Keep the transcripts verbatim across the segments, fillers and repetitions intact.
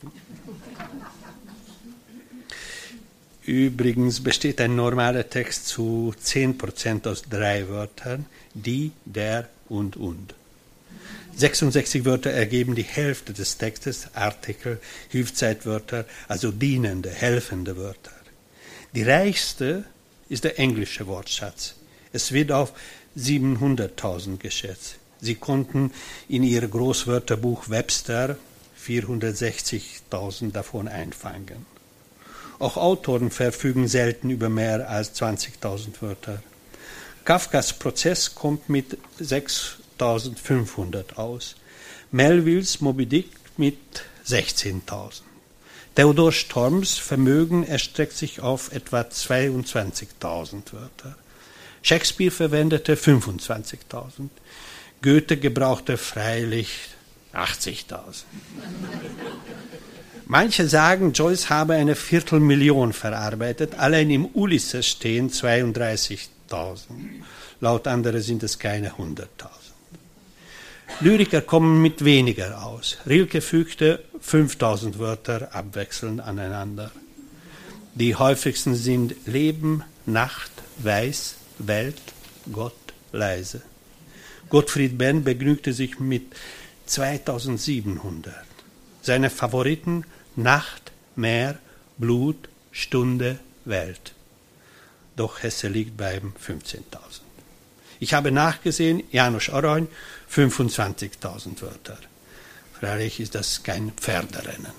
Übrigens besteht ein normaler Text zu zehn Prozent aus drei Wörtern, die, der und und. sechsundsechzig Wörter ergeben die Hälfte des Textes, Artikel, Hilfszeitwörter, also dienende, helfende Wörter. Die reichste ist der englische Wortschatz. Es wird auf siebenhunderttausend geschätzt. Sie konnten in ihr Großwörterbuch Webster vierhundertsechzigtausend davon einfangen. Auch Autoren verfügen selten über mehr als zwanzigtausend Wörter. Kafkas Prozess kommt mit sechstausendfünfhundert aus. Melvilles Moby Dick mit sechzehntausend. Theodor Storms Vermögen erstreckt sich auf etwa zweiundzwanzigtausend Wörter. Shakespeare verwendete fünfundzwanzigtausend. Goethe gebrauchte freilich achtzigtausend. Manche sagen, Joyce habe eine Viertelmillion verarbeitet. Allein im Ulysses stehen zweiunddreißigtausend. Laut anderen sind es keine hunderttausend. Lyriker kommen mit weniger aus. Rilke fügte fünftausend Wörter abwechselnd aneinander. Die häufigsten sind Leben, Nacht, Weiß, Welt, Gott, leise. Gottfried Benn begnügte sich mit zweitausendsiebenhundert. Seine Favoriten Nacht, Meer, Blut, Stunde, Welt. Doch Hesse liegt beim fünfzehntausend. Ich habe nachgesehen, János Arany, fünfundzwanzigtausend Wörter. Freilich ist das kein Pferderennen.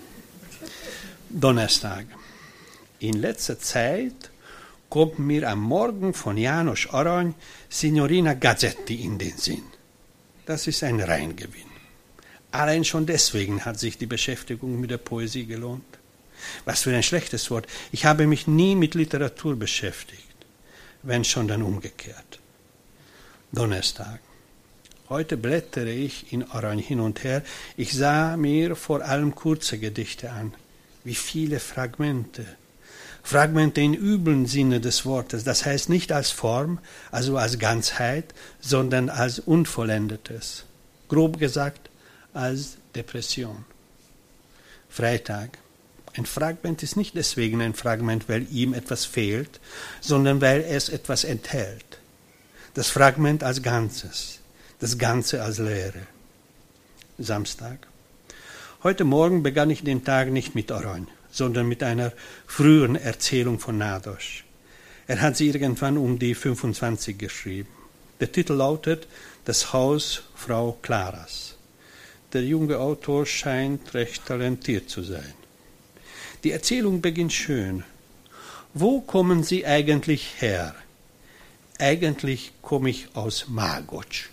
Donnerstag. In letzter Zeit kommt mir am Morgen von János Arany Signorina Gazzetti in den Sinn. Das ist ein Reingewinn. Allein schon deswegen hat sich die Beschäftigung mit der Poesie gelohnt. Was für ein schlechtes Wort. Ich habe mich nie mit Literatur beschäftigt, wenn schon dann umgekehrt. Donnerstag. Heute blättere ich in Arany hin und her. Ich sah mir vor allem kurze Gedichte an. Wie viele Fragmente. Fragmente in üblen Sinne des Wortes. Das heißt nicht als Form, also als Ganzheit, sondern als Unvollendetes. Grob gesagt, als Depression. Freitag. Ein Fragment ist nicht deswegen ein Fragment, weil ihm etwas fehlt, sondern weil es etwas enthält. Das Fragment als Ganzes, das Ganze als Leere. Samstag. Heute Morgen begann ich den Tag nicht mit Arany, sondern mit einer früheren Erzählung von Nádas. Er hat sie irgendwann um die fünfundzwanzig geschrieben. Der Titel lautet Das Haus Frau Claras. Der junge Autor scheint recht talentiert zu sein. Die Erzählung beginnt schön. Wo kommen Sie eigentlich her? Eigentlich komme ich aus Magocz.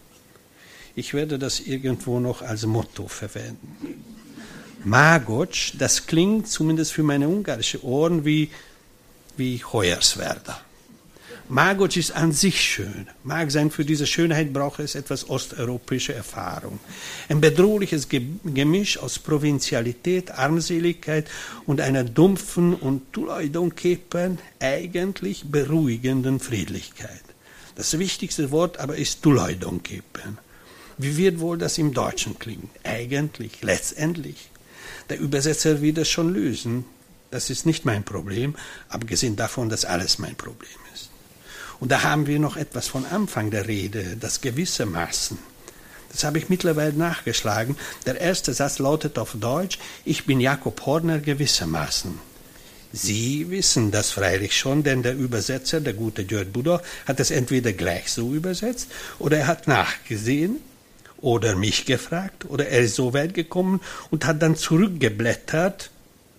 Ich werde das irgendwo noch als Motto verwenden. Magocz, das klingt zumindest für meine ungarischen Ohren wie, wie Hoyerswerda. Magocz ist an sich schön. Mag sein, für diese Schönheit braucht es etwas osteuropäische Erfahrung. Ein bedrohliches Gemisch aus Provinzialität, Armseligkeit und einer dumpfen und tulajdonképpen eigentlich beruhigenden Friedlichkeit. Das wichtigste Wort aber ist tulajdonképpen. Wie wird wohl das im Deutschen klingen? Eigentlich, letztendlich. Der Übersetzer wird es schon lösen. Das ist nicht mein Problem, abgesehen davon, dass alles mein Problem ist. Und da haben wir noch etwas von Anfang der Rede, das gewissermaßen. Das habe ich mittlerweile nachgeschlagen. Der erste Satz lautet auf Deutsch, ich bin Jakob Horner gewissermaßen. Sie wissen das freilich schon, denn der Übersetzer, der gute György Buda, hat es entweder gleich so übersetzt, oder er hat nachgesehen, oder mich gefragt, oder er ist so weit gekommen und hat dann zurückgeblättert.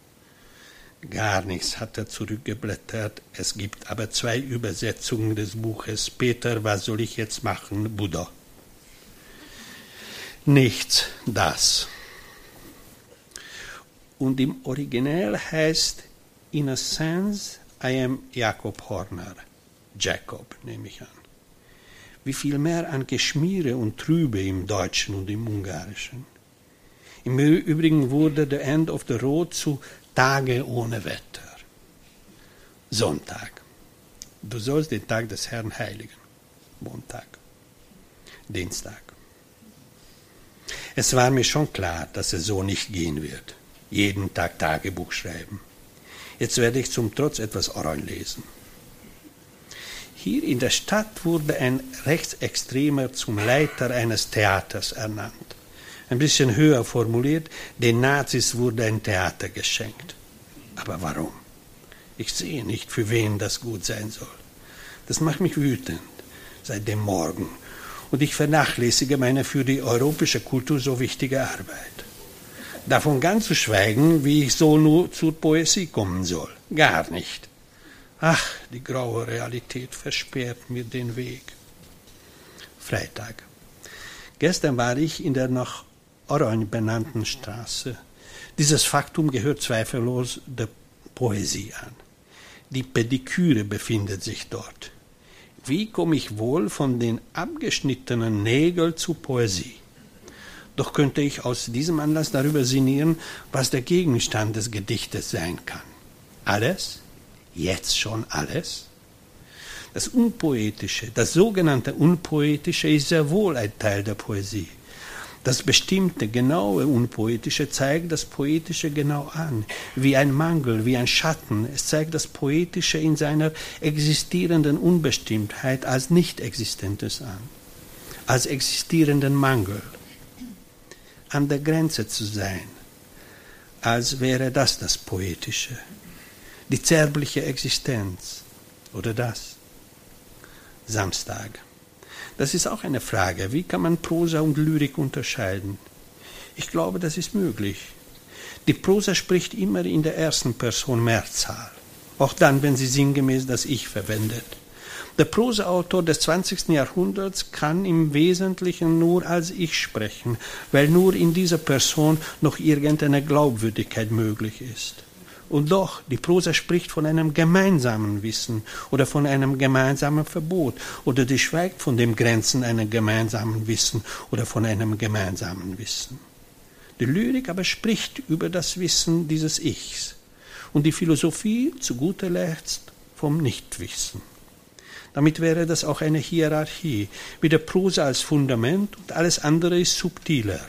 Gar nichts hat er zurückgeblättert. Es gibt aber zwei Übersetzungen des Buches. Peter, was soll ich jetzt machen? Buddha. Nichts, das. Und im Original heißt, in a sense, I am Jakob Horner. Jacob, nehme ich an. Wie viel mehr an Geschmiere und Trübe im Deutschen und im Ungarischen. Im Übrigen wurde The End of the Road zu Tage ohne Wetter. Sonntag. Du sollst den Tag des Herrn heiligen. Montag. Dienstag. Es war mir schon klar, dass es so nicht gehen wird. jeden Tag Tagebuch schreiben. Jetzt werde ich zum Trotz etwas Orange lesen. Hier in der Stadt wurde ein Rechtsextremer zum Leiter eines Theaters ernannt. Ein bisschen höher formuliert, den Nazis wurde ein Theater geschenkt. Aber warum? Ich sehe nicht, für wen das gut sein soll. Das macht mich wütend seit dem Morgen. Und ich vernachlässige meine für die europäische Kultur so wichtige Arbeit. Davon ganz zu schweigen, wie ich so nur zur Poesie kommen soll. Gar nicht. Ach, die graue Realität versperrt mir den Weg. Freitag. Gestern war ich in der nach Orange benannten Straße. Dieses Faktum gehört zweifellos der Poesie an. Die Pediküre befindet sich dort. Wie komme ich wohl von den abgeschnittenen Nägeln zu Poesie? Doch könnte ich aus diesem Anlass darüber sinnieren, was der Gegenstand des Gedichtes sein kann. Alles? Jetzt schon alles? Das Unpoetische, das sogenannte Unpoetische ist sehr wohl ein Teil der Poesie. Das bestimmte, genaue Unpoetische zeigt das Poetische genau an, wie ein Mangel, wie ein Schatten. Es zeigt das Poetische in seiner existierenden Unbestimmtheit als Nicht-Existentes an, als existierenden Mangel. An der Grenze zu sein, als wäre das das Poetische. Die zärtliche Existenz, oder das? Samstag. Das ist auch eine Frage. Wie kann man Prosa und Lyrik unterscheiden? Ich glaube, das ist möglich. Die Prosa spricht immer in der ersten Person Mehrzahl, auch dann, wenn sie sinngemäß das Ich verwendet. Der Prosaautor des zwanzigsten Jahrhunderts kann im Wesentlichen nur als Ich sprechen, weil nur in dieser Person noch irgendeine Glaubwürdigkeit möglich ist. Und doch, die Prosa spricht von einem gemeinsamen Wissen oder von einem gemeinsamen Verbot oder die schweigt von den Grenzen eines gemeinsamen Wissen oder von einem gemeinsamen Wissen. Die Lyrik aber spricht über das Wissen dieses Ichs und die Philosophie zu guter Letzt vom Nichtwissen. Damit wäre das auch eine Hierarchie, wie der Prosa als Fundament und alles andere ist subtiler.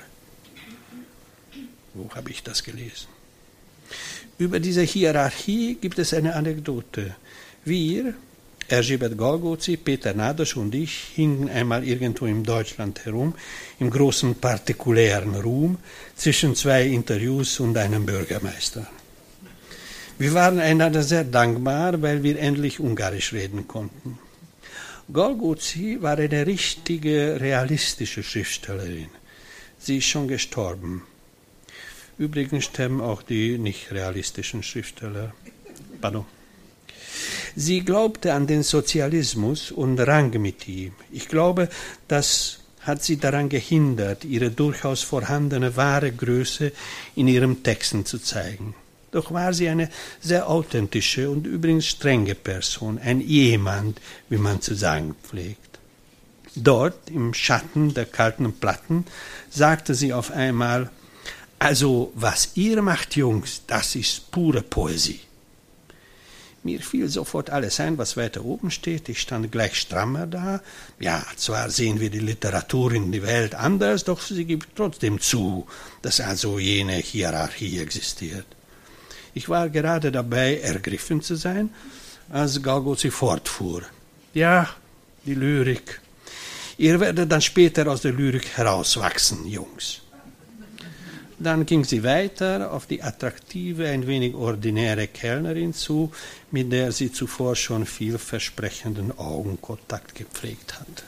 Wo habe ich das gelesen? Über diese Hierarchie gibt es eine Anekdote. Wir, Erzsébet Galgóci, Peter Nádas und ich, hingen einmal irgendwo in Deutschland herum, im großen partikulären Ruhm, zwischen zwei Interviews und einem Bürgermeister. Wir waren einander sehr dankbar, weil wir endlich Ungarisch reden konnten. Galgóci war eine richtige, realistische Schriftstellerin. Sie ist schon gestorben. Übrigens sterben auch die nicht realistischen Schriftsteller. Pardon. Sie glaubte an den Sozialismus und rang mit ihm. Ich glaube, das hat sie daran gehindert, ihre durchaus vorhandene wahre Größe in ihren Texten zu zeigen. Doch war sie eine sehr authentische und übrigens strenge Person, ein Jemand, wie man zu sagen pflegt. Dort, im Schatten der kalten Platten, sagte sie auf einmal: Also, was ihr macht, Jungs, das ist pure Poesie. Mir fiel sofort alles ein, was weiter oben steht. Ich stand gleich strammer da. Ja, zwar sehen wir die Literatur in der Welt anders, doch sie gibt trotzdem zu, dass also jene Hierarchie existiert. Ich war gerade dabei, ergriffen zu sein, als Galgóci fortfuhr. Ja, die Lyrik. Ihr werdet dann später aus der Lyrik herauswachsen, Jungs. Dann ging sie weiter auf die attraktive, ein wenig ordinäre Kellnerin zu, mit der sie zuvor schon vielversprechenden Augenkontakt gepflegt hatte.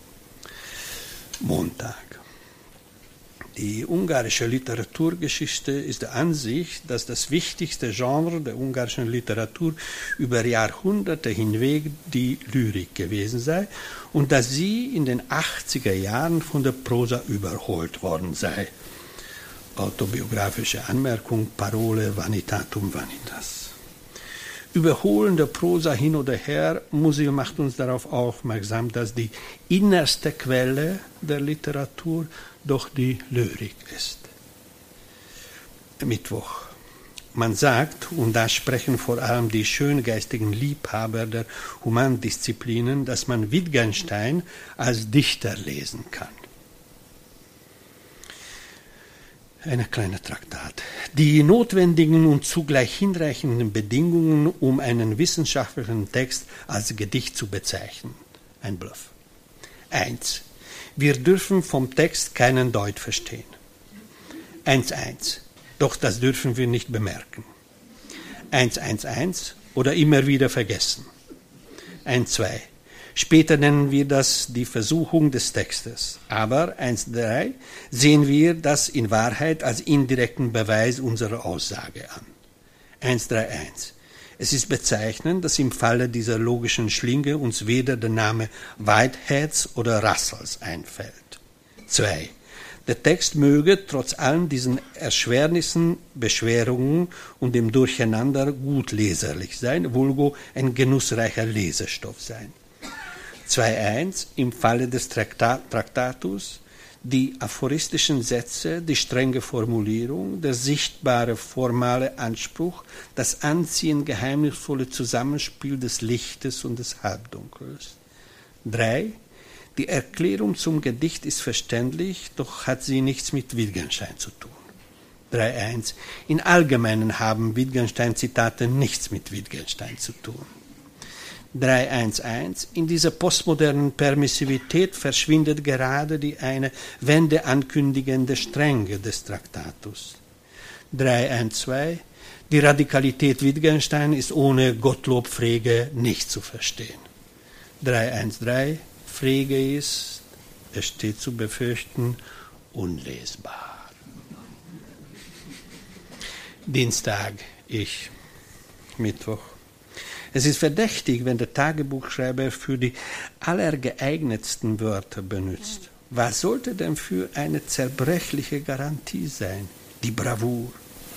Montag. Die ungarische Literaturgeschichte ist der Ansicht, dass das wichtigste Genre der ungarischen Literatur über Jahrhunderte hinweg die Lyrik gewesen sei und dass sie in den achtziger Jahren von der Prosa überholt worden sei. Autobiografische Anmerkung, Parole vanitatum vanitas. Überholen der Prosa hin oder her, Musil macht uns darauf aufmerksam, dass die innerste Quelle der Literatur doch die Lyrik ist. Mittwoch. Man sagt, und da sprechen vor allem die schöngeistigen Liebhaber der Humandisziplinen, dass man Wittgenstein als Dichter lesen kann. Ein kleiner Traktat. Die notwendigen und zugleich hinreichenden Bedingungen, um einen wissenschaftlichen Text als Gedicht zu bezeichnen. Ein Bluff. Eins. Wir dürfen vom Text keinen Deut verstehen. eins eins. Doch das dürfen wir nicht bemerken. eins eins eins oder immer wieder vergessen. eins zwei. Später nennen wir das die Versuchung des Textes. Aber eins drei sehen wir das in Wahrheit als indirekten Beweis unserer Aussage an. eins drei eins. Es ist bezeichnend, dass im Falle dieser logischen Schlinge uns weder der Name Whiteheads oder Russells einfällt. zwei. Der Text möge trotz allen diesen Erschwernissen, Beschwerungen und dem Durcheinander gut leserlich sein, vulgo ein genussreicher Lesestoff sein. zwei eins. Im Falle des Trakta- Traktatus die aphoristischen Sätze, die strenge Formulierung, der sichtbare formale Anspruch, das anziehend geheimnisvolle Zusammenspiel des Lichtes und des Halbdunkels. drei. Die Erklärung zum Gedicht ist verständlich, doch hat sie nichts mit Wittgenstein zu tun. drei eins. In Allgemeinen haben Wittgenstein-Zitate nichts mit Wittgenstein zu tun. drei eins eins. In dieser postmodernen Permissivität verschwindet gerade die eine Wende ankündigende Strenge des Traktatus. drei eins zwei. Die Radikalität Wittgenstein ist ohne Gottlob Frege nicht zu verstehen. drei eins drei. Frege ist, es steht zu befürchten, unlesbar. Dienstag, ich, Mittwoch. Es ist verdächtig, wenn der Tagebuchschreiber für die allergeeignetsten Wörter benutzt. Was sollte denn für eine zerbrechliche Garantie sein? Die Bravour.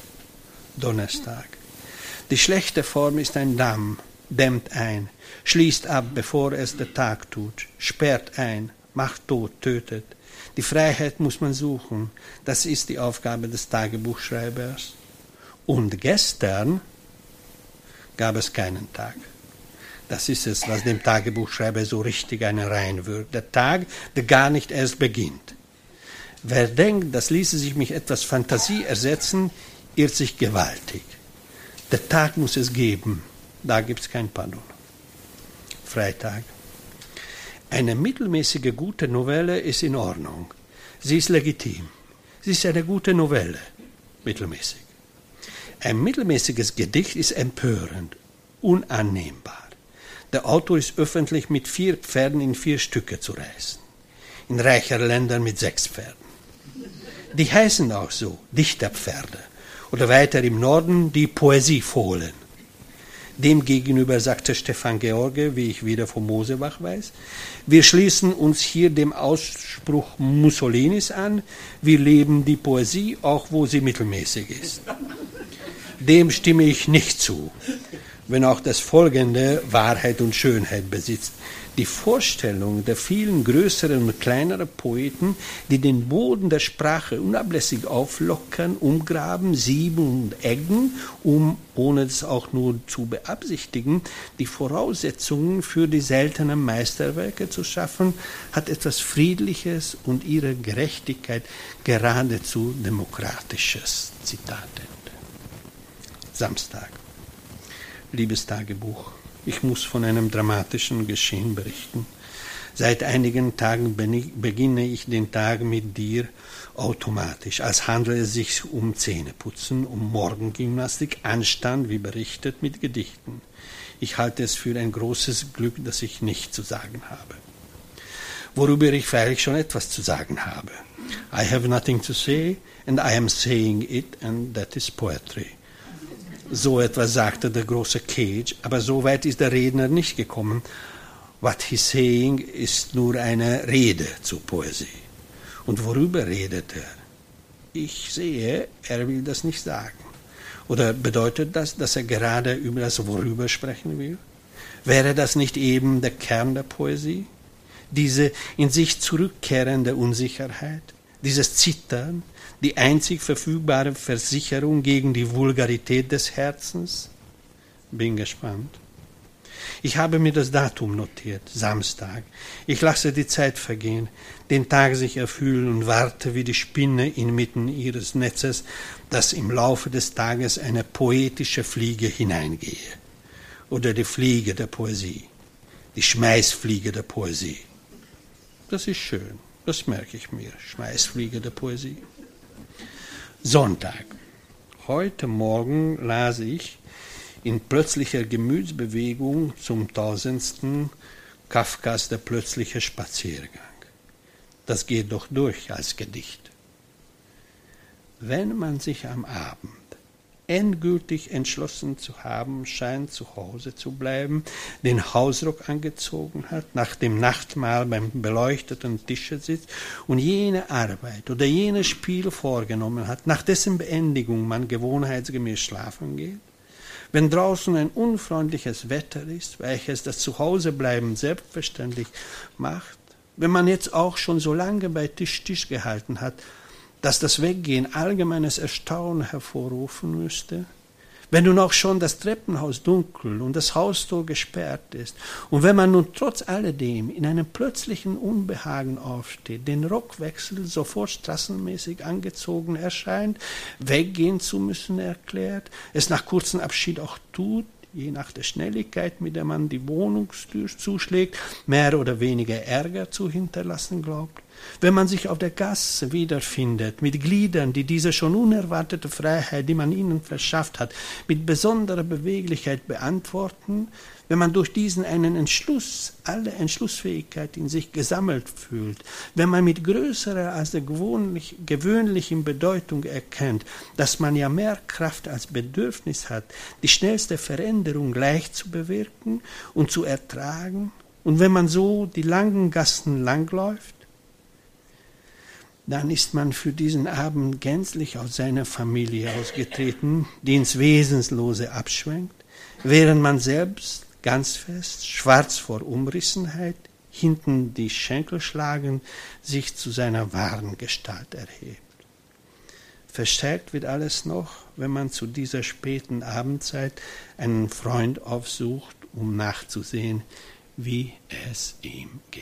Donnerstag. Die schlechte Form ist ein Damm, dämmt ein, schließt ab, bevor es der Tag tut, sperrt ein, macht tot, tötet. Die Freiheit muss man suchen. Das ist die Aufgabe des Tagebuchschreibers. Und gestern gab es keinen Tag. Das ist es, was dem Tagebuchschreiber so richtig einen reinwirkt. Der Tag, der gar nicht erst beginnt. Wer denkt, das ließe sich mit etwas Fantasie ersetzen, irrt sich gewaltig. Der Tag muss es geben. Da gibt es kein Pardon. Freitag. Eine mittelmäßige gute Novelle ist in Ordnung. Sie ist legitim. Sie ist eine gute Novelle. Mittelmäßig. Ein mittelmäßiges Gedicht ist empörend, unannehmbar. Der Autor ist öffentlich mit vier Pferden in vier Stücke zu reißen. In reicheren Ländern mit sechs Pferden. Die heißen auch so, Dichterpferde. Oder weiter im Norden die Poesiefohlen. Demgegenüber sagte Stefan George, wie ich wieder von Mosebach weiß, wir schließen uns hier dem Ausspruch Mussolinis an, wir leben die Poesie, auch wo sie mittelmäßig ist. Dem stimme ich nicht zu, wenn auch das Folgende Wahrheit und Schönheit besitzt. Die Vorstellung der vielen größeren und kleineren Poeten, die den Boden der Sprache unablässig auflockern, umgraben, sieben und eggen, um, ohne es auch nur zu beabsichtigen, die Voraussetzungen für die seltenen Meisterwerke zu schaffen, hat etwas Friedliches und ihre Gerechtigkeit geradezu Demokratisches. Zitat Ende. Samstag. Liebes Tagebuch. Ich muss von einem dramatischen Geschehen berichten. Seit einigen Tagen beginne ich den Tag mit dir automatisch, als handele es sich um Zähneputzen, um Morgengymnastik, Anstand, wie berichtet, mit Gedichten. Ich halte es für ein großes Glück, dass ich nichts zu sagen habe. Worüber ich freilich schon etwas zu sagen habe. I have nothing to say and I am saying it and that is poetry. So etwas sagte der große Cage, aber so weit ist der Redner nicht gekommen. What he's saying ist nur eine Rede zur Poesie. Und worüber redet er? Ich sehe, er will das nicht sagen. Oder bedeutet das, dass er gerade über das Worüber sprechen will? Wäre das nicht eben der Kern der Poesie? Diese in sich zurückkehrende Unsicherheit, dieses Zittern, die einzig verfügbare Versicherung gegen die Vulgarität des Herzens? Bin gespannt. Ich habe mir das Datum notiert, Samstag. Ich lasse die Zeit vergehen, den Tag sich erfüllen und warte wie die Spinne inmitten ihres Netzes, dass im Laufe des Tages eine poetische Fliege hineingehe. Oder die Fliege der Poesie, die Schmeißfliege der Poesie. Das ist schön, das merke ich mir, Schmeißfliege der Poesie. Sonntag. Heute Morgen las ich in plötzlicher Gemütsbewegung zum tausendsten Kafkas Der plötzliche Spaziergang. Das geht doch durch als Gedicht. Wenn man sich am Abend endgültig entschlossen zu haben scheint, zu Hause zu bleiben, den Hausrock angezogen hat, nach dem Nachtmahl beim beleuchteten Tische sitzt und jene Arbeit oder jenes Spiel vorgenommen hat, nach dessen Beendigung man gewohnheitsgemäß schlafen geht, wenn draußen ein unfreundliches Wetter ist, welches das Zuhausebleiben selbstverständlich macht, wenn man jetzt auch schon so lange bei Tisch Tisch gehalten hat, dass das Weggehen allgemeines Erstaunen hervorrufen müsste, wenn nun auch schon das Treppenhaus dunkel und das Haustor gesperrt ist und wenn man nun trotz alledem in einem plötzlichen Unbehagen aufsteht, den Rockwechsel sofort straßenmäßig angezogen erscheint, weggehen zu müssen erklärt, es nach kurzem Abschied auch tut, je nach der Schnelligkeit, mit der man die Wohnungstür zuschlägt, mehr oder weniger Ärger zu hinterlassen glaubt. Wenn man sich auf der Gasse wiederfindet, mit Gliedern, die diese schon unerwartete Freiheit, die man ihnen verschafft hat, mit besonderer Beweglichkeit beantworten, wenn man durch diesen einen Entschluss, alle Entschlussfähigkeit in sich gesammelt fühlt, wenn man mit größerer als der gewöhnlich, gewöhnlichen Bedeutung erkennt, dass man ja mehr Kraft als Bedürfnis hat, die schnellste Veränderung leicht zu bewirken und zu ertragen, und wenn man so die langen Gassen langläuft, dann ist man für diesen Abend gänzlich aus seiner Familie ausgetreten, die ins Wesenslose abschwenkt, während man selbst ganz fest, schwarz vor Umrissenheit, hinten die Schenkel schlagen, sich zu seiner wahren Gestalt erhebt. Verstärkt wird alles noch, wenn man zu dieser späten Abendzeit einen Freund aufsucht, um nachzusehen, wie es ihm geht.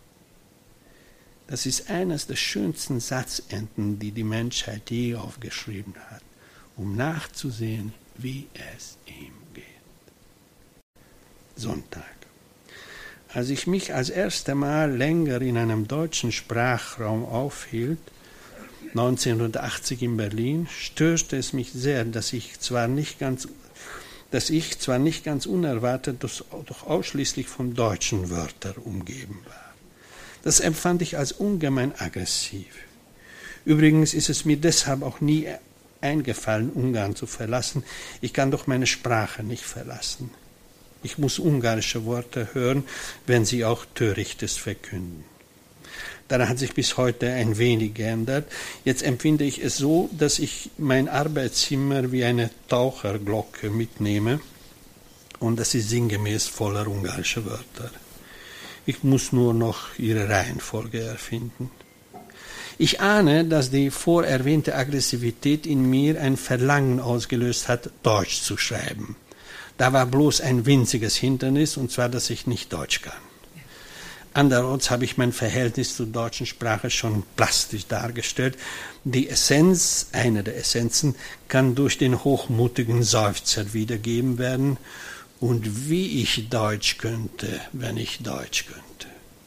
Das ist eines der schönsten Satzenden, die die Menschheit je aufgeschrieben hat, um nachzusehen, wie es ihm geht. Sonntag. Als ich mich als erstes Mal länger in einem deutschen Sprachraum aufhielt, neunzehnhundertachtzig in Berlin, störte es mich sehr, dass ich zwar nicht ganz, dass ich zwar nicht ganz unerwartet, doch ausschließlich von deutschen Wörtern umgeben war. Das empfand ich als ungemein aggressiv. Übrigens ist es mir deshalb auch nie eingefallen, Ungarn zu verlassen. Ich kann doch meine Sprache nicht verlassen. Ich muss ungarische Worte hören, wenn sie auch Törichtes verkünden. Daran hat sich bis heute ein wenig geändert. Jetzt empfinde ich es so, dass ich mein Arbeitszimmer wie eine Taucherglocke mitnehme und das ist sinngemäß voller ungarischer Wörter. Ich muss nur noch ihre Reihenfolge erfinden. Ich ahne, dass die vorerwähnte Aggressivität in mir ein Verlangen ausgelöst hat, Deutsch zu schreiben. Da war bloß ein winziges Hindernis, und zwar, dass ich nicht Deutsch kann. Andererorts habe ich mein Verhältnis zur deutschen Sprache schon plastisch dargestellt. Die Essenz, eine der Essenzen, kann durch den hochmutigen Seufzer wiedergeben werden. Und wie ich Deutsch könnte, wenn ich Deutsch könnte.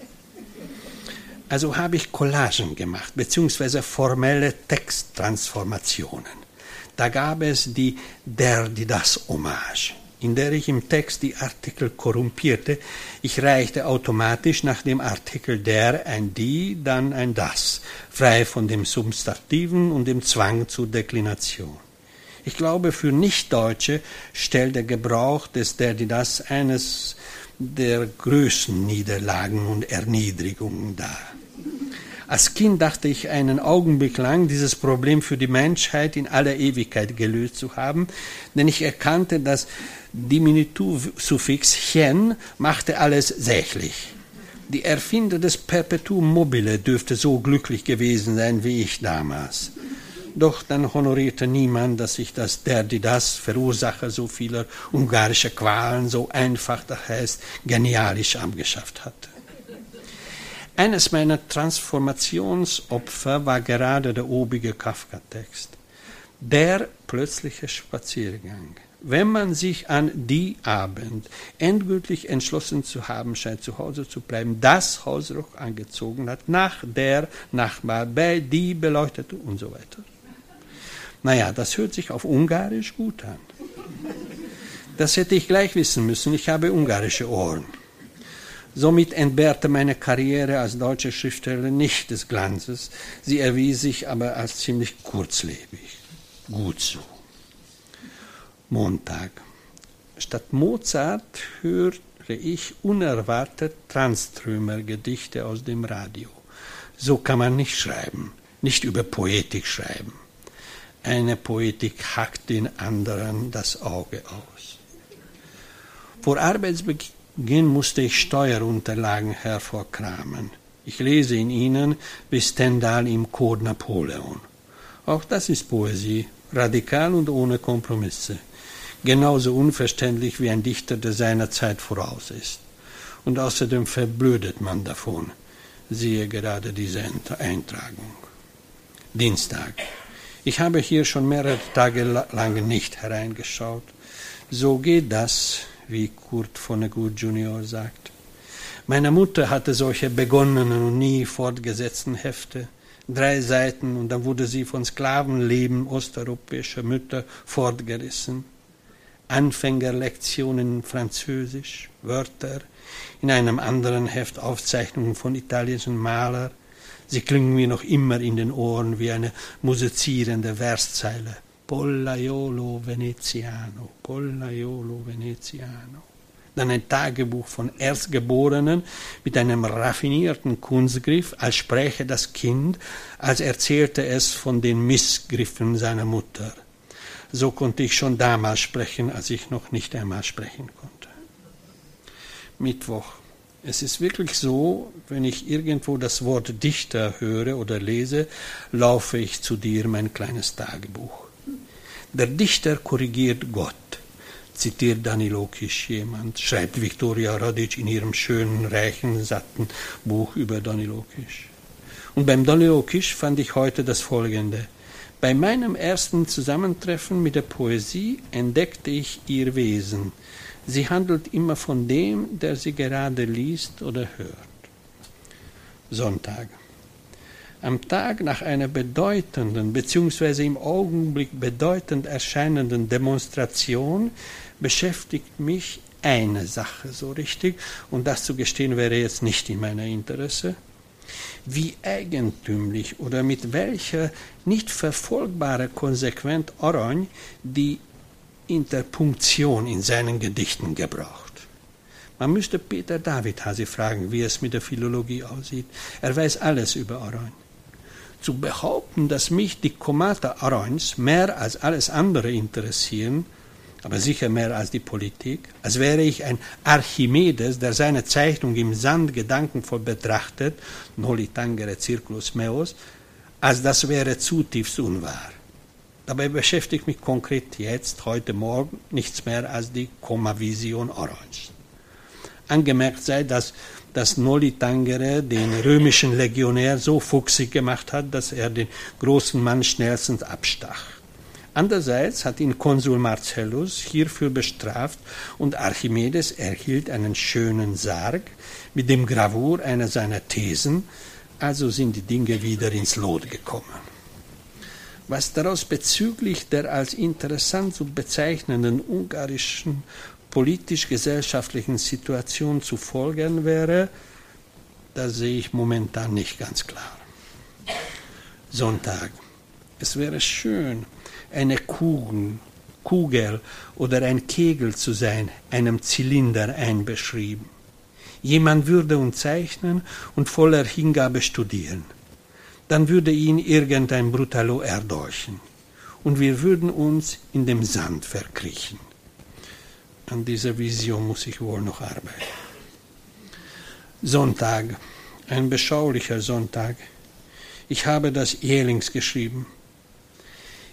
Also habe ich Collagen gemacht, beziehungsweise formelle Texttransformationen. Da gab es die Der, die das Hommage, in der ich im Text die Artikel korrumpierte. Ich reichte automatisch nach dem Artikel der ein die, dann ein das, frei von dem Substantiven und dem Zwang zur Deklination. Ich glaube, für Nichtdeutsche stellt der Gebrauch des der, die das eines der größten Niederlagen und Erniedrigungen dar. Als Kind dachte ich einen Augenblick lang, dieses Problem für die Menschheit in aller Ewigkeit gelöst zu haben, denn ich erkannte, das Diminutivsuffix chen machte alles sächlich. Die Erfinder des Perpetuum mobile dürfte so glücklich gewesen sein wie ich damals. Doch dann honorierte niemand, dass ich das der, die das, Verursacher so vieler ungarischer Qualen, so einfach, das heißt genialisch abgeschafft hatte. Eines meiner Transformationsopfer war gerade der obige Kafka-Text. Der plötzliche Spaziergang. Wenn man sich an die Abend endgültig entschlossen zu haben scheint, zu Hause zu bleiben, das Hausrock angezogen hat, nach der Nachbar, bei die beleuchtete und so weiter. Naja, das hört sich auf Ungarisch gut an. Das hätte ich gleich wissen müssen, ich habe ungarische Ohren. Somit entbehrte meine Karriere als deutscher Schriftsteller nicht des Glanzes, sie erwies sich aber als ziemlich kurzlebig. Gut so. Montag. Statt Mozart höre ich unerwartet Tranströmer-Gedichte aus dem Radio. So kann man nicht schreiben, nicht über Poetik schreiben. Eine Poetik hackt den anderen das Auge aus. Vor Arbeitsbeginn musste ich Steuerunterlagen hervorkramen. Ich lese in ihnen bis Stendhal im Code Napoleon. Auch das ist Poesie, radikal und ohne Kompromisse. Genauso unverständlich wie ein Dichter, der seiner Zeit voraus ist. Und außerdem verblödet man davon. Siehe gerade diese Eintragung. Dienstag. Ich habe hier schon mehrere Tage lang nicht hereingeschaut. So geht das, wie Kurt Vonnegut Junior sagt. Meine Mutter hatte solche begonnenen und nie fortgesetzten Hefte. Drei Seiten und dann wurde sie von Sklavenleben osteuropäischer Mütter fortgerissen. Anfängerlektionen in Französisch, Wörter, in einem anderen Heft Aufzeichnungen von italienischen Malern. Sie klingen mir noch immer in den Ohren wie eine musizierende Verszeile. Pollaiolo veneziano, Pollaiolo veneziano. Dann ein Tagebuch von Erstgeborenen mit einem raffinierten Kunstgriff, als spräche das Kind, als erzählte es von den Missgriffen seiner Mutter. So konnte ich schon damals sprechen, als ich noch nicht einmal sprechen konnte. Mittwoch. Es ist wirklich so, wenn ich irgendwo das Wort Dichter höre oder lese, laufe ich zu dir, mein kleines Tagebuch. Der Dichter korrigiert Gott, zitiert Danilo Kisch jemand, schreibt Viktoria Radic in ihrem schönen, reichen, satten Buch über Danilo Kisch. Und beim Danilo Kisch fand ich heute das Folgende. Bei meinem ersten Zusammentreffen mit der Poesie entdeckte ich ihr Wesen. Sie handelt immer von dem, der sie gerade liest oder hört. Sonntag. Am Tag nach einer bedeutenden bzw. im Augenblick bedeutend erscheinenden Demonstration beschäftigt mich eine Sache so richtig, und das zu gestehen wäre jetzt nicht in meiner Interesse. Wie eigentümlich oder mit welcher nicht verfolgbare Konsequenz Arany die Interpunktion in seinen Gedichten gebraucht. Man müsste Peter Davidhasi fragen, wie es mit der Philologie aussieht. Er weiß alles über Arany. Zu behaupten, dass mich die Komata Aranys mehr als alles andere interessieren, aber sicher mehr als die Politik, als wäre ich ein Archimedes, der seine Zeichnung im Sand gedankenvoll betrachtet, noli tangere circulus meus, als das wäre zutiefst unwahr. Dabei beschäftigt mich konkret jetzt, heute Morgen, nichts mehr als die Kommavision Aranys. Angemerkt sei, dass das noli tangere den römischen Legionär so fuchsig gemacht hat, dass er den großen Mann schnellstens abstach. Andererseits hat ihn Konsul Marcellus hierfür bestraft und Archimedes erhielt einen schönen Sarg mit dem Gravur einer seiner Thesen, also sind die Dinge wieder ins Lot gekommen. Was daraus bezüglich der als interessant zu bezeichnenden ungarischen politisch-gesellschaftlichen Situation zu folgern wäre, das sehe ich momentan nicht ganz klar. Sonntag. Es wäre schön, eine Kugel, Kugel oder ein Kegel zu sein, einem Zylinder einbeschrieben. Jemand würde uns zeichnen und voller Hingabe studieren. Dann würde ihn irgendein Brutalo erdolchen und wir würden uns in dem Sand verkriechen. An dieser Vision muss ich wohl noch arbeiten. Sonntag, ein beschaulicher Sonntag. Ich habe das Jählings geschrieben.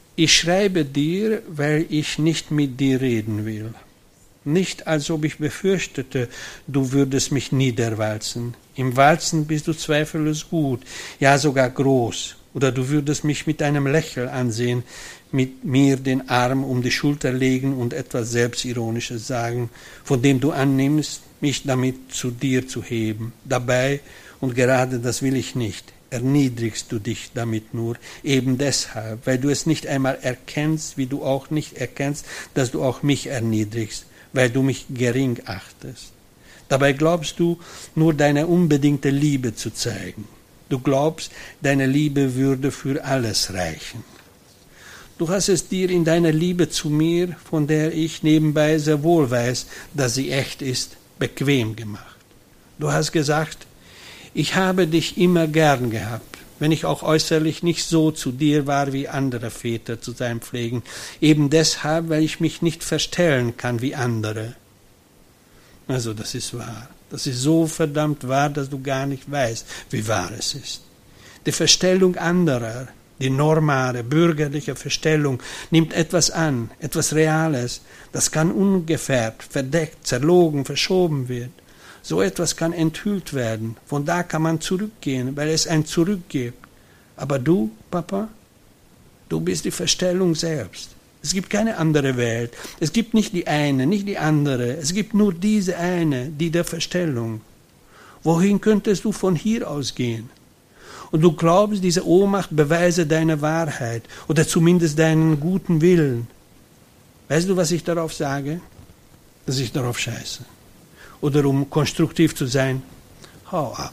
Ich schreibe dir, weil ich nicht mit dir reden will. Nicht, als ob ich befürchtete, du würdest mich niederwalzen. Im Walzen bist du zweifellos gut, ja sogar groß. Oder du würdest mich mit einem Lächeln ansehen, mit mir den Arm um die Schulter legen und etwas Selbstironisches sagen, von dem du annimmst, mich damit zu dir zu heben. Dabei, und gerade das will ich nicht, erniedrigst du dich damit nur, eben deshalb, weil du es nicht einmal erkennst, wie du auch nicht erkennst, dass du auch mich erniedrigst, weil du mich gering achtest. Dabei glaubst du, nur deine unbedingte Liebe zu zeigen. Du glaubst, deine Liebe würde für alles reichen. Du hast es dir in deiner Liebe zu mir, von der ich nebenbei sehr wohl weiß, dass sie echt ist, bequem gemacht. Du hast gesagt, ich habe dich immer gern gehabt, wenn ich auch äußerlich nicht so zu dir war, wie andere Väter zu sein pflegen, eben deshalb, weil ich mich nicht verstellen kann wie andere. Also das ist wahr. Das ist so verdammt wahr, dass du gar nicht weißt, wie wahr es ist. Die Verstellung anderer, die normale, bürgerliche Verstellung, nimmt etwas an, etwas Reales, das kann ungefärbt, verdeckt, zerlogen, verschoben wird. So etwas kann enthüllt werden. Von da kann man zurückgehen, weil es ein Zurück gibt. Aber du, Papa, du bist die Verstellung selbst. Es gibt keine andere Welt. Es gibt nicht die eine, nicht die andere. Es gibt nur diese eine, die der Verstellung. Wohin könntest du von hier aus gehen? Und du glaubst, diese Ohnmacht beweise deine Wahrheit oder zumindest deinen guten Willen. Weißt du, was ich darauf sage? Dass ich darauf scheiße. Oder um konstruktiv zu sein, hau ab.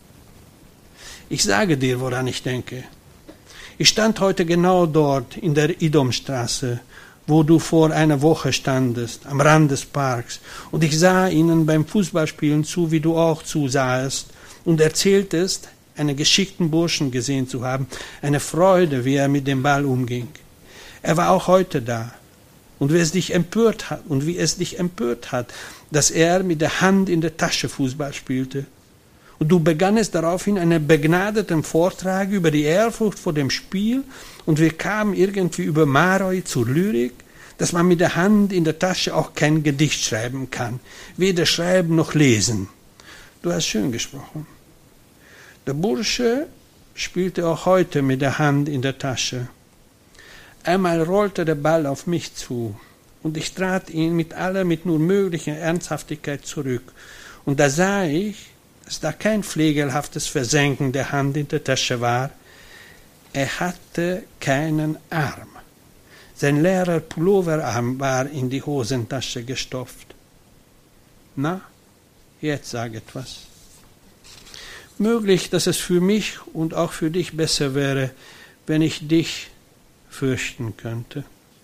Ich sage dir, woran ich denke. Ich stand heute genau dort in der Idomstraße, wo du vor einer Woche standest, am Rand des Parks, und ich sah ihnen beim Fußballspielen zu, wie du auch zusahest, und erzähltest, einen geschickten Burschen gesehen zu haben, eine Freude, wie er mit dem Ball umging. Er war auch heute da. Und wie es dich empört hat, und wie es dich empört hat, dass er mit der Hand in der Tasche Fußball spielte. Und du begannest daraufhin einen begnadeten Vortrag über die Ehrfurcht vor dem Spiel, und wir kamen irgendwie über Maroi zur Lyrik, dass man mit der Hand in der Tasche auch kein Gedicht schreiben kann, weder schreiben noch lesen. Du hast schön gesprochen. Der Bursche spielte auch heute mit der Hand in der Tasche. Einmal rollte der Ball auf mich zu, und ich trat ihn mit aller, mit nur möglicher Ernsthaftigkeit zurück. Und da sah ich, dass da kein pflegelhaftes Versenken der Hand in der Tasche war. Er hatte keinen Arm. Sein leerer Pulloverarm war in die Hosentasche gestopft. Na, jetzt sag etwas. Möglich, dass es für mich und auch für dich besser wäre, wenn ich dich fürchten könnte.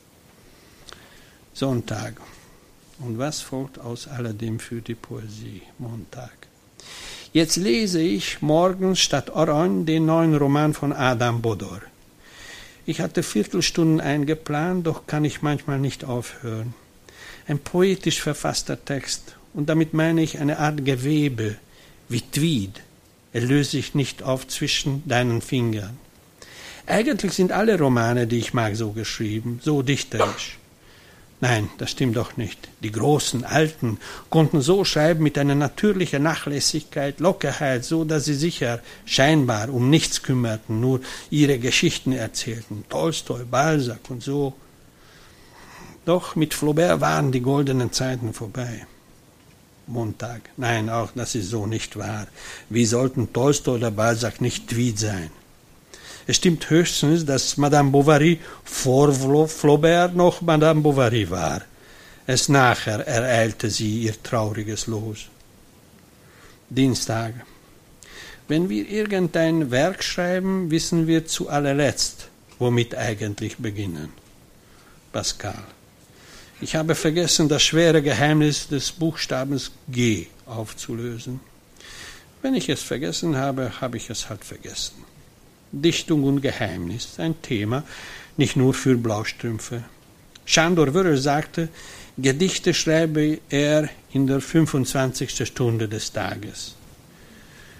Sonntag. Und was folgt aus alledem für die Poesie? Montag. Jetzt lese ich morgens statt Oron den neuen Roman von Adam Bodor. Ich hatte Viertelstunden eingeplant, doch kann ich manchmal nicht aufhören. Ein poetisch verfasster Text, und damit meine ich eine Art Gewebe, wie Tweed. Er löst sich nicht auf zwischen deinen Fingern. Eigentlich sind alle Romane, die ich mag, so geschrieben, so dichterisch. Nein, das stimmt doch nicht. Die großen, alten konnten so schreiben mit einer natürlichen Nachlässigkeit, Lockerheit, so dass sie sicher scheinbar um nichts kümmerten, nur ihre Geschichten erzählten. Tolstoi, Balzac und so. Doch mit Flaubert waren die goldenen Zeiten vorbei. Montag. Nein, auch das ist so nicht wahr. Wie sollten Tolstoi oder Balzac nicht Tweed sein? Es stimmt höchstens, dass Madame Bovary vor Flaubert noch Madame Bovary war. Erst nachher ereilte sie ihr trauriges Los. Dienstag. Wenn wir irgendein Werk schreiben, wissen wir zu allerletzt, womit eigentlich beginnen. Pascal. Ich habe vergessen, das schwere Geheimnis des Buchstabens G aufzulösen. Wenn ich es vergessen habe, habe ich es halt vergessen. Dichtung und Geheimnis, ein Thema, nicht nur für Blaustrümpfe. Sándor Wörl sagte, Gedichte schreibe er in der fünfundzwanzigsten Stunde des Tages.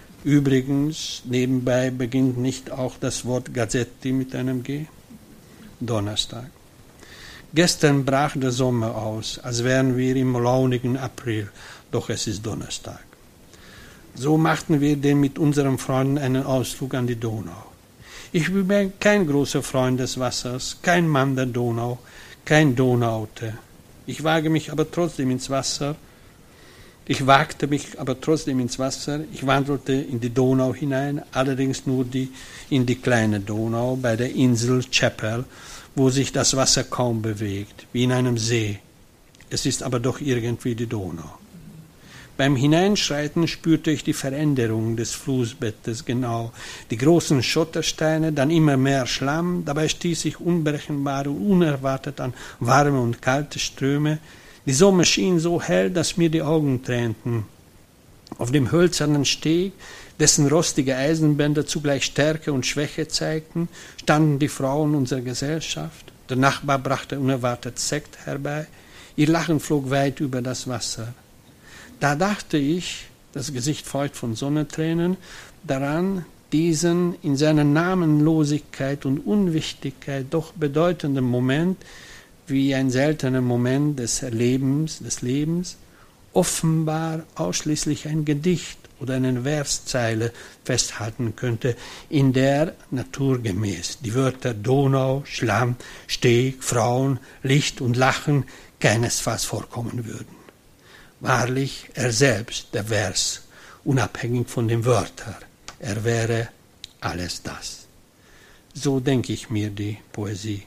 Übrigens, nebenbei beginnt nicht auch das Wort Gazzetti mit einem G? Donnerstag. Gestern brach der Sommer aus, als wären wir im launigen April, doch es ist Donnerstag. So machten wir denn mit unseren Freunden einen Ausflug an die Donau. Ich bin kein großer Freund des Wassers, kein Mann der Donau, kein Donauter. Ich wage mich aber trotzdem ins Wasser. Ich wagte mich aber trotzdem ins Wasser. Ich wandelte in die Donau hinein, allerdings nur die, in die kleine Donau bei der Insel Chapel, wo sich das Wasser kaum bewegt, wie in einem See. Es ist aber doch irgendwie die Donau. Beim Hineinschreiten spürte ich die Veränderung des Flussbettes genau. Die großen Schottersteine, dann immer mehr Schlamm, dabei stieß ich unberechenbare und unerwartet an warme und kalte Ströme. Die Sonne schien so hell, dass mir die Augen tränten. Auf dem hölzernen Steg, dessen rostige Eisenbänder zugleich Stärke und Schwäche zeigten, standen die Frauen unserer Gesellschaft. Der Nachbar brachte unerwartet Sekt herbei. Ihr Lachen flog weit über das Wasser. Da dachte ich, das Gesicht feucht von Sonnentränen, daran, diesen in seiner Namenlosigkeit und Unwichtigkeit doch bedeutenden Moment, wie ein seltener Moment des Lebens, des Lebens, offenbar ausschließlich ein Gedicht oder eine Verszeile festhalten könnte, in der naturgemäß die Wörter Donau, Schlamm, Steg, Frauen, Licht und Lachen keinesfalls vorkommen würden. Wahrlich, er selbst, der Vers, unabhängig von den Wörtern, er wäre alles das. So denke ich mir die Poesie.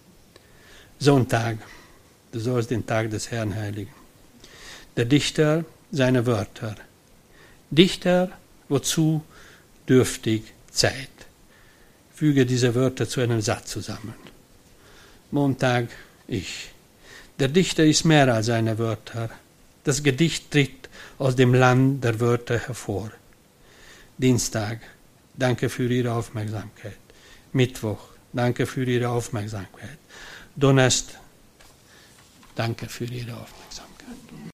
Sonntag, du sollst den Tag des Herrn heiligen. Der Dichter, seine Wörter. Dichter, wozu dürftig Zeit. Füge diese Wörter zu einem Satz zusammen. Montag, ich. Der Dichter ist mehr als seine Wörter. Das Gedicht tritt aus dem Land der Wörter hervor. Dienstag, danke für Ihre Aufmerksamkeit. Mittwoch, danke für Ihre Aufmerksamkeit. Donnerstag, danke für Ihre Aufmerksamkeit.